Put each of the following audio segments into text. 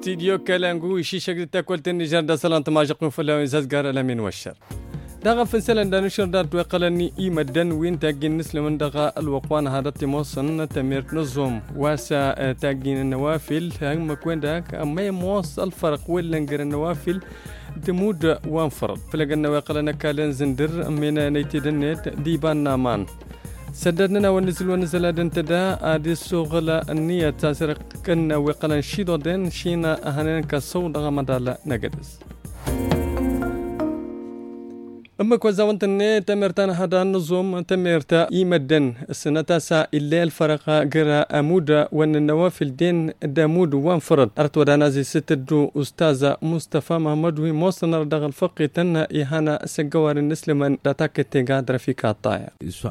استديو كالانغو يشيشك تاكل النيجر دا سلانت ما جقن فلا زازغار الامين والشر دغه فنسلن دا نشر دار توقلني ايمدن وين تاجين نسلمن دغه الوقوان هذا تيموسن تمير نظم واسا تاجين النوافل هم كوين داك ما موصل الفرق ولا نقر النوافل تمود وانفرض فلقنا وقلنا كالن زندر من نيتدنت ديبان نامان سددنا ونزل دنتدا ادي الشغل النية تاسرق كنا وقلنا شيدودن شينا اهنن كسود غمدالا نجدس أما كوزاونت النت تمرتان هذا النظام تمرتا يمدن السنة تاسع إلا الفرق جرا أمودا وأن النوافل دين دامود وانفرد أرتو دانازي ستدو أستاذ مصطفى محمد وموصلنا دغ الفقه تنا إهانا سجوار النسلمان داتاك تيغادر في كاطايا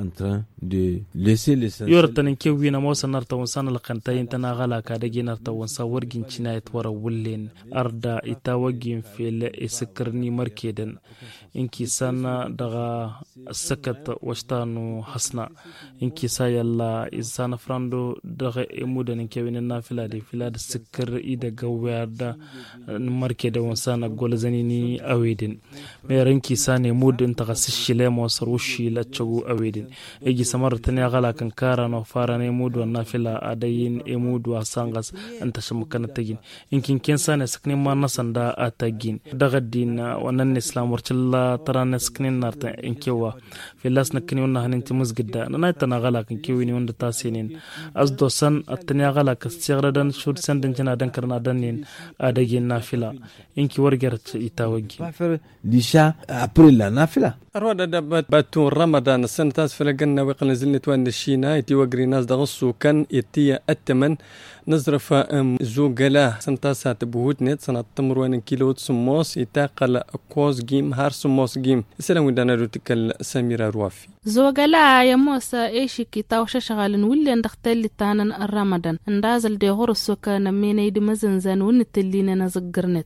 يورتن كيوينا موصلنا رتوانسان لقنتين تنا غلا كادجين رتوانسا ورجين شنايت ورا ولين أردا إتاوجين في السكرني مركيدن إنكي سنة دغا السكت وشتانو حسنا إنكي سايلا إنسان فراندو دغا إمودا نكيوين النافلة دي فلاد السكر إيدا قويادا مركيدا وانسانا قول زنيني أويدين ميرنكي ساني إمود انتغا سشيلام وصروشي لاتشغو أويدين إيجي سمرتني أغلا كنكارا نوفاران إمود والنافلة أدين إمود واسانغاس انتشمكنا تجين إنكي كنسان سكني ما نسان دا أتاجين دغا الدين وانان إسلام ورشلا ترى نسكنين نارتا إنكوا في اللاس نكني ونا هننتي مزجدا نايتنا غلا كنكويني وند تاسينين أصدو سن التنيا غلا كستيغردن شود سندن جنا دن كرنا دنين أدجين نافلة إنكي ورجرت يتاوجي ليشا أبريل نافلة أرواد دبت باتون رمضان السنة تاس فلقنا وقلنا زلنت وان الشينا يتي وقري ناس دغصو كان يتي التمن نزرف زوجلا سنتاسا تبوهوت نت سنة تمروان كيلو سموس يتاقل كوز جيم هار سموس جيم السلام ودانا روتكال سميرة روافي زوجلا يا موسى ايشي كي تاوش شغالن ولي ندختل تانن الرمضان اندازل دي غرسو كان ميني دي مزنزان ونتلين نزقرنت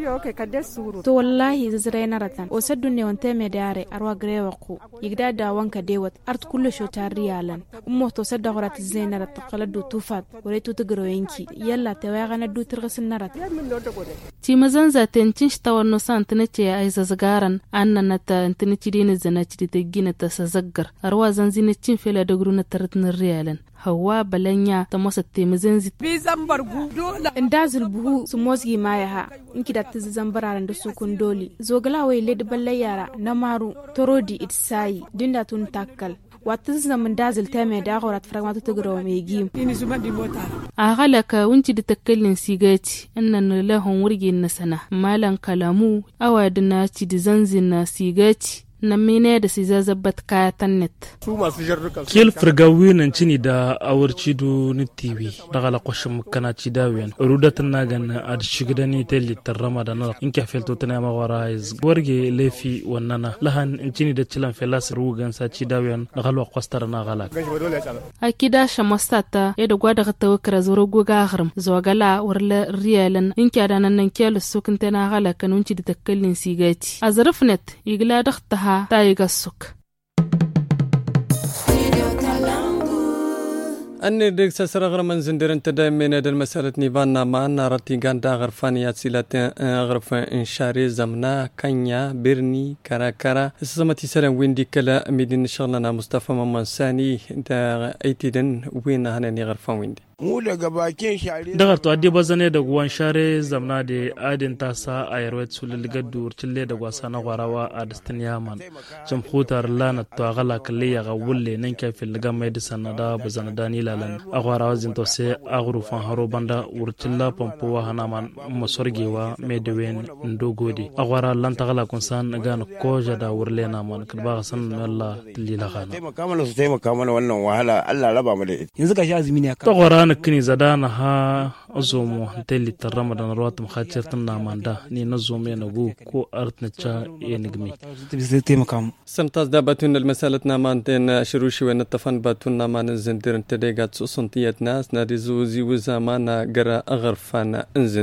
تو والله زرينا رتن وسدني وانتي مداري أروا غريوقو يقدا داوانك ديوت أرد كل شو تاريالا أمو تصدق غرات الزينة رتقلدو توفات وريتو تقروينكي يلا تواغانا دو ترغسل نرات تي مزنزا تنتنش تاورنو سانتنتي ايزا زغارن أنا نتا انتنتي دين الزناتي دي تجينة تسزقر أروا زنزينتين فيلا دقرونا ترتن الريالا هوا بلنيا تموسط تيمزنزي بيزنبرغو دولا اندازل بهو سموزي مايها انكي دات زنبرارن دسو كندولي زوغلا ويلد بليارا نمارو ترودي اتساي ديندا تون تاكل واتزنا من دازل تامي داغورات فرغماتو تقروا ميجيم أغلق وانتي دتكلن سيغاتي أننا لهم ورقي النسنة مالا كلامو أوادنا تي زنزنا سيغاتي نمينة دسيزا زبط كايتان نت كيل فرقاوين انتني دا أورشيدو نتيوي دغالا قوشم كانت شداوين رودتنا غن أدشيقداني تالي ترمضان إنكي حفلتو تناما ورايز ورقي ليفي ونانا لهن انتني دا تشلان فلاس روغان سا شداوين دغالوا قوسترنا غالاك أكيدا شمستاتا يدو قوادغتا وكرا زوروغو غاغرم زوغالا ورلا ريالن إنكي عدانا ننكيال السوكن تنا غالاك نونتي دتكلن سيغاتي أزرفنت يقلا دختها تايغا السوك أني ديك سسرغر من زندر انت دايما هذا المسألة نيفانا ما نارتي غاندا غرفانيات سيلات غرف انشاري زمنا كانيا بيرني كاراكارا سمتي سلام وين ديك لا ميدين شغلنا مصطفى ممان ساني انت ايتيدن وين هناني غرفان وين دي dagar to adi bazane da guwan share zamna da adin tasa a yarwet sulil gaddur tille da gwasa na gwarawa a dastin yaman jamhutar lana to agala kalle ya ga wulle nan ka fil ga mai disan da bazana danila lan a gwarawa zin to sai agrufan haro banda urtilla pompo hana man masorgewa mai da wen ndogodi a gwara lan ta gala kun san ga na koja da wurle na man kadba san Allah tillila gana taimaka mana wannan wahala Allah raba mu da ita yanzu ka sha azumi ne to gwara كني زدانا ها أزومو تلي ترمضان روات مخاطرتنا ماندا ني نزومي نغو كو أرتنتشا ينجمي تبزيتي مكان سمتاز دابتون المسألة مانتين شروشي ونتفن باتون مان زندر تديغات سنتيات ناس نادي زوزي وزمانا غرا أغرفانا انزندر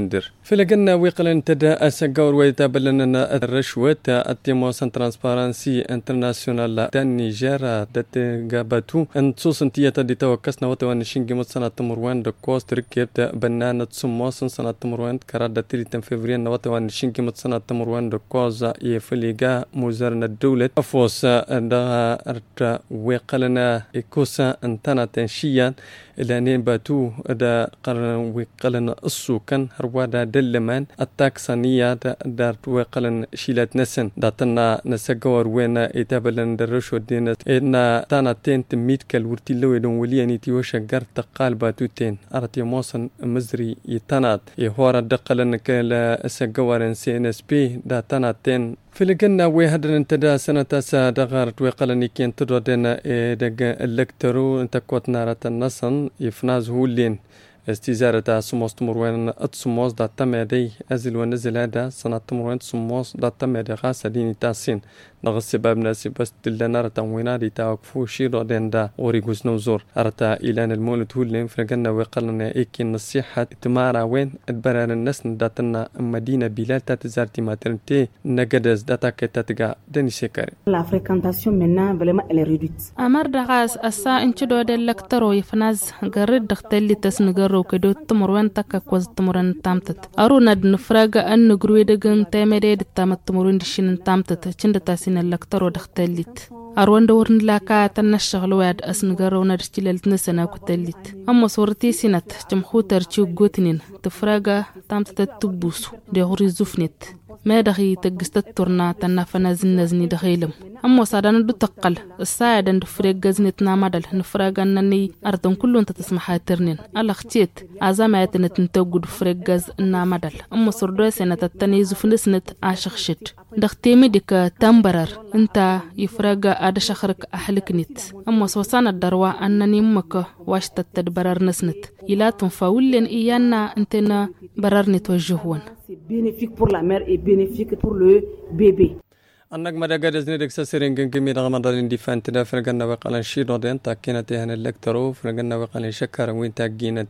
فلقنا ويقلن تدا أسجور ويتابلنا الرشوة التيموسن ترانسبارنسي انترناسيونال دا نيجير دات جابتو ان تصوصن تيتا دي توكسنا وتوان شينجي متصنع تمروان دا كوست ركيب دا بنانة سموسن سنة تمروان كراد دا تيلي تنفيفرين وتوان شينجي متصنع تمروان دا كوزا يفليقا موزارنا الدولة أفوس دا أرتا ويقلنا إكوسا انتانا تنشيان إلانين باتو دا قرن ويقلنا السو كان هروادا دلمان التاكسانية دارت وقلن شيلات نسن داتنا نسجور وين إتابلن درشو دينة إن تانا تين تميت كالورتي لو يدون ولياني تيوشا قر تقال باتوتين أرتي موصن مزري يتنات يهورا دقلن كلا سجورن CNSP داتنا تين فلقنا ويهدن انتدا سنة تاسا دغارت ويقلني كين تدودنا دق الكترو انت كوت نارة النصن يفناز هولين استزارة سموس تمروين اتسموس دا تمادي ازل ونزل هذا سنة تمروين سموس دا تمادي غاسة ديني تاسين نغس سباب ناسي بس تلنا رتا وينادي تاوكفو شيرو دين دا اوريغوز نوزور ارتا إلان المولد هولين فلقنا ويقلنا ايكي نصيحة اتمارا وين اتبرار الناس داتنا مدينة بلال تاتزارتي ماترنتي نقدز داتا كتاتقا داني سيكاري La fréquentation maintenant vraiment elle est réduite. أمر دغاس أسا إنش دو دلكترو يفناز غرد دختلي تسنغرو كدو تمروان تكا كوز تمران تامتت أرو ند نفراغ أن نغروي دغن تامدي دتامت تمرون دشين تامتت چند تاسين اللكترو دختليت أروان دورن لاكا تنشغل واد أسنغرو ندشتلت نسنا كتليت أما صورتي سنت جمخوتر تشو غوتنين تفراغ تامتت تبوسو دي غوري زوفنت ما دخي تجستت تورنا تنافنا زنزني دخيلم أما صادنا دو تقل الساعد عند فريق جزنت نامدل نفرق أنني أردن كلهم تسمح ترنين على اختيت عزامات نتنتوجد فريق جز نامدل أما صردوا سنة التنيز فنسنت عاشق شت دختيمي ديك تمبرر أنت يفرق عاد شخرك أحلك نت أما صوصنا الدروة أنني مك واشت تدبرر نسنت إلا تنفاولين إيانا أنتنا برر نتوجهون Bénéfique pour la mère et bénéfique pour le bébé. أنك ما دقدز ندك سسرين كمية رمضان دي فانتنا فرقنا وقالن شيرو دين تاكينا تهنا الكترو فرقنا وقالن شكر وين تاكينا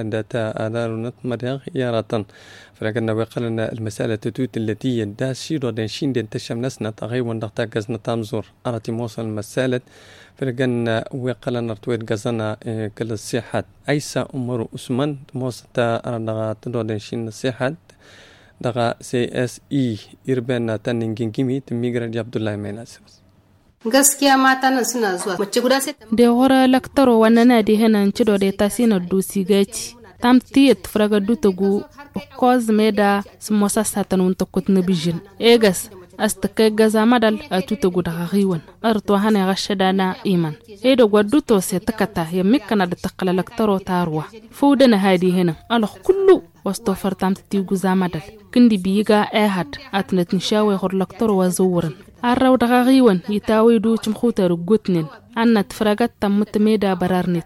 تا أدارونت مدغ ياراتن فرقنا وقالن المسألة تتوت التي يدا شيرو دين شين دين تشم نسنا تغيوان دغتا قزنا تامزور أراتي موصل المسألة فرقنا وقالن ارتويت قزنا كل الصحات أيسا أمر أسمان موصل تا أرادغا تدو دين شين الصحات دغا CSE إربنا تنين كيمي تميغرا عبد الله ميناس gaskiya mata nan suna zuwa mace guda sai da hora laktaro wannan na da hanan ci da ta sina dusi gaci tam tiyet fraga dutagu koz meda smosa satanun ta kutna bijin egas astaka gaza madal atuta guda ghiwan arto hana gashada na iman da gwaduto sai takata ya mikana da taqala laktaro tarwa fudana hadi hana al kullu واستوفر تام تيجو زامدل كندي بيجا أحد أتنت نشاوي خرلكتر وزورن الرو دغاغيون يتاوي دو تمخوتر وجوتنين أنا تفرقت تم تميدا برارنت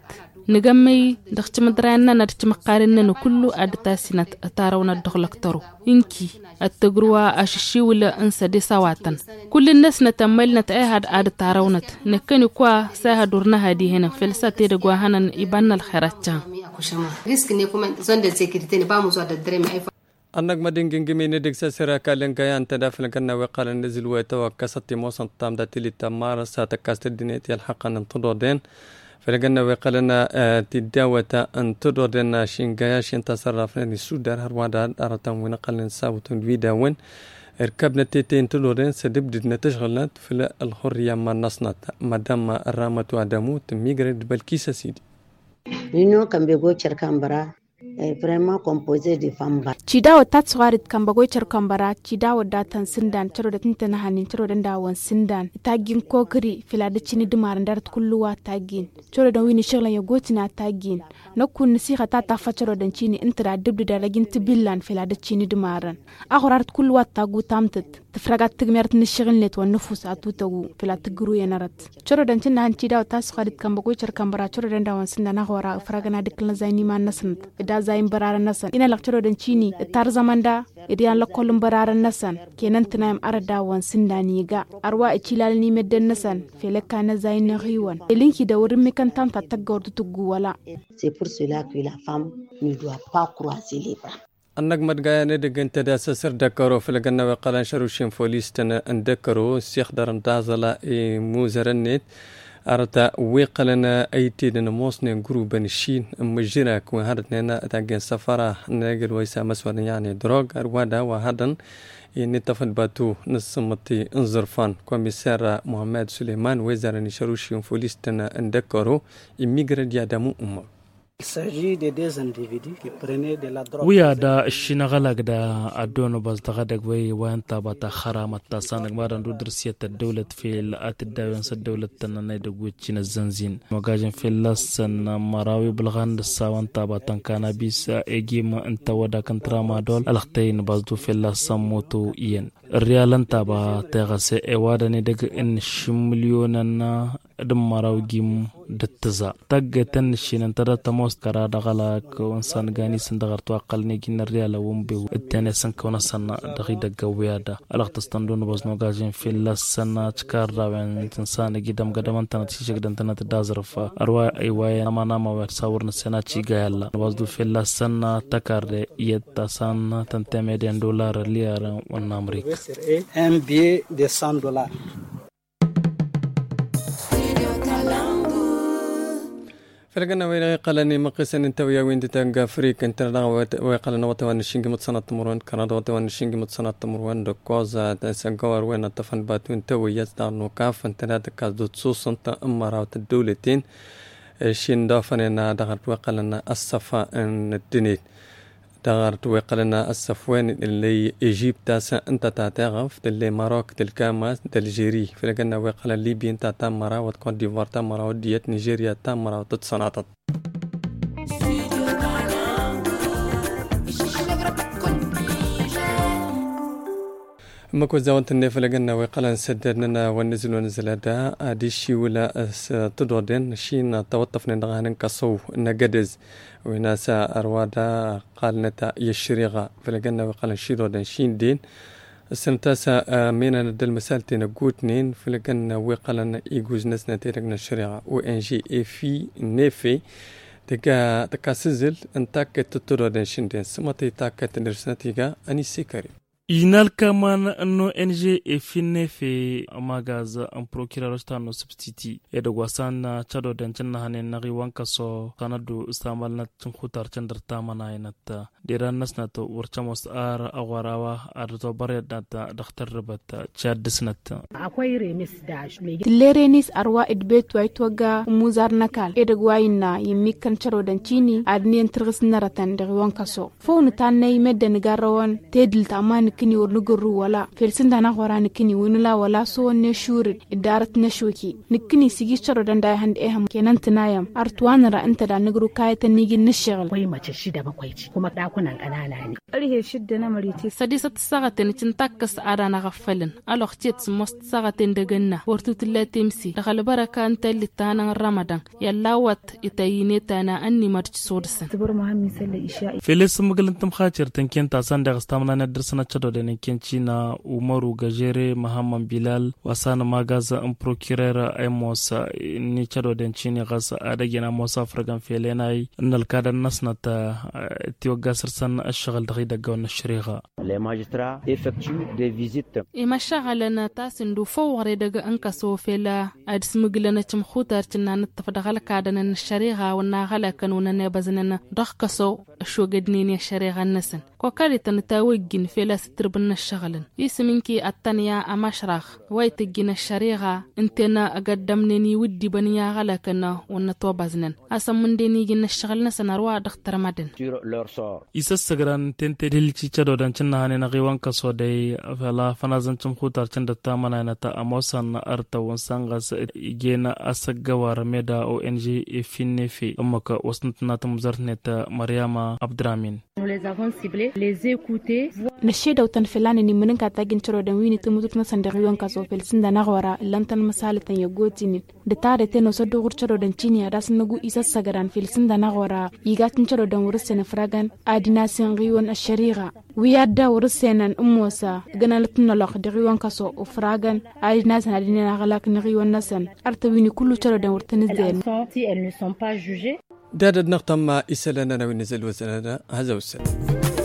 نجمي دخت مدرنا ندخت مقارننا كله أدتاسينة أتارونا دخلكترو إنكي التجروا أششي ولا أنسى دي سواتن كل الناس نتملنا تأهد أدتارونت نكني كوا ساهدورنا هدي هنا فلسة تيرجوا هنا يبان الخيرات أنك مدين جنجمي ندك سسرا كالن كيان تدافن كنا وقال نزل وتوكست موسم تام داتلي تمار ساتكاست الدنيا الحق أن تدودين فلقنا وقالنا تداوة أن تدودين شينجايا شين تصرف لني سودار هروادا أرتم ونقلن ساوتون فيداون ركبنا تيتين تدودين سدبدنا تشغلات في الحرية ما نصنت مدام الرامة وادمو تميغرد بالكيسة سيدي L'Union Cambego-Tchèque est vraiment composée de femmes. Cidawa tatswarit kambagoichar kambara cidawa datan sindan charo da tintana hanin charo dan dawan sindan tagin kokri filada chini dumaran dar kulluwa tagin charo dan wini shaglan ya gotina tagin nakun nasiha ta tafa charo dan chini intra dibdi da ragin tibillan filada chini dumaran akhorat kulluwa tagu tamtat tafragat tigmert nishigilnet wa nufus atutagu filata guru yanarat charo dan chini han cidawa tatswarit kambagoichar kambara charo dan dawan sindan akhora fragana diklan zaini man nasant da zayin barara nasan ina lakcharo dan chini tar zamanda idan lakolum barara nasan kenan tunayam arada wan sindani ga arwa ikilal ni medden nasan feleka na zayin riwan elinki da wurin mikan tam ta tagor tugu wala C'est pour cela que la femme ne doit pas croiser les bras. أنك مدقايا ندق انت دا سسر دكرو فلقنا وقالان شروشين فوليستنا اندكرو السيخ دارن دازلا موزرنت أرتا ويقلنا أيتيدنا موصنين جروبا الشين مجرك وهردنا تاقين سفارة ناقل ويسا مسوى يعني دروغ أروادا وهردن نتفن باتو نصمتي انظرفان كوميسار محمد سليمان وزارة شروشين فوليستنا اندكرو إميغرد يادمو أمم ويا دا الشنغلق دا أدونو بازدغدق وي وانتا باتا خرامتا سانق مارن رودرسية الدولة في الآت الداوينس الدولة تنانيدق ويتشين الزنزين مقاجن في اللسن مراوي بلغان دساوانتا باتان كانابيس ايجيم انتا ودا كنتراما دول الختين بازدو في اللسن موتو إيين الريالان تابا تغسي ايوادا ندق ان شمليوننا دم مراوي جيم دتزا تاق تنشين انتا تموست كرا دغلاك وانسان غاني سندغرتو اقلني جين الريال ومبيو التاني سنكونا سنة دغيدا قويادا الاغ تستندون بزنو غاجين في اللسنة تكار راوين تنسان جدام قدمان تنتيشك دانتنا تدازرف اروا ايواي نما ويرساورنا سنة چيغا يلا بزدو في اللسنة تكار يتاسان $100 مليون ليار ون امريكا un billet de $100. فلقنا وين قالني مقيسن انت ويا وين تنقا فريك انت ويقالنا وتوان الشينج متصنع تمرون كندا وتوان الشينج متصنع تمرون دكوزا تسنقور وين تفن باتو انت ويا دارنو كاف انت لا تكاز دوتسوس انت امراوت الدولتين شين دافننا دغرت وقالنا الصفا ان الدنيت دغرت وقالنا الصفوان اللي ايجيبت تاسا انت تعتغف اللي ماروك تلكاماس دالجيري فلقنا وقال ليبيا انت تامرا وكوت ديفوار تامرا وديت نيجيريا تامرا وتتصنعت مكو زاونت النيف لقنا وقال نسددنا ونزل ونزل هذا هادي الشي ولا تدودين شين توطفنا نغاهن كصو نقدز وناسا أروادا قالنا يشريغا فلقنا وقال نشيدودين شين دين السنتاسا مينا ندل مسالتين قوتنين فلقنا وقال يجوز نسنا تيرقنا الشريغا وإنجي إفي نيفي تكا سزل انتاك تتدودين شين دين سمتي تاكا تنرسنتيغا أني سيكاري Inal kaman no NG e finne fe amagaza an procureur stano substitut e de wasan chado den channa hanen nagi wanka so kanadu istamal na tun khutar chandar tamana inata diran nasna to warchamos ar awarawa ar to bare data dakhtar rabat chad disnat akwai remis dash lerenis arwa idbet way toga muzar nakal e de gwayna yimmi kan chado den chini adnien trgs naratan de wanka so fo nutan nay medden garawon tedil tamani kini ورنقرو ولا فلسن دانا غوران كني ونلا ولا سو نشور إدارة نشوكي نكني سيجي شرو داي هند إهم كنان تنايم أرتوان را أنت دا نقرو كاية نيجي نشغل وي ما تشيدا بقويتي كما داكونا القنانا أريه شدة نمريتي سادسة ساعتين تنتكس أرانا غفلن ألو اختيت مست ساعتين دقنا ورتو تلا تمسي دخل بركة أنت اللي تانا رمضان يلاوات إتايني تانا أني مرج سورسن تبر مهم يسلي إشياء فيلس مقل انتم خاطر تنكين تاسان دغستامنا ندرسنا تشدو دين كنشينا umaru gajere muhammad bilal wasana magaza un procureur ay mosa ni chado den chini gasa adagina mosa fragan felenay nal kada nasnata tiwa gasar san ashghal dagida gawn shriga les magistrats effectuent des visites e mashaghalana tasindu fawre daga anka sofela adsmuglana chim khutar chinan tafadagal kada nan shariga wana ghala kanuna ne bazana dakkaso shogadni ne shariga nasan ko kalitan tawigin fela sitribna shaghalan يسمينكي التانية أمشرخ ويتجينا الشريعة انتنا أقدمني ودي بنيا غلقنا ونطوبزنن أسمون ديني جينا الشغلنا سنروا دختر مدن إسسغران تنتدل تشادو دانشنا هانينا غيوان كسودي فلا فنازن تمخوتار چند تامنا نتا أموسان أرتا ونسانغس جينا أسغوار ميدا أو إنجي إفيني في أمك وسنتنا تمزرنة مريم عبدرامين نشيدا وتنفلاني نمنن كاتاجين شرو دمويني تموتنا سندريون كاسو فلسن دانا غورا لانتن مسالة يغوتيني دتاره تنو سدو غور شرو دنچيني أداس نغو إيسا سغران فلسن دانا غورا يغاتن شرو دن ورسن فراغان آدنا سنغيون الشريغة ويادا ورسنن أموسا غنالتنا لغ دريون كاسو وفراغان آدنا سن آدنا غلاك نغيون نسن أرتويني كلو شرو دن ورتنزدين دادد نقطة ما إسالنا نوي نزل وزننا هذا والسلام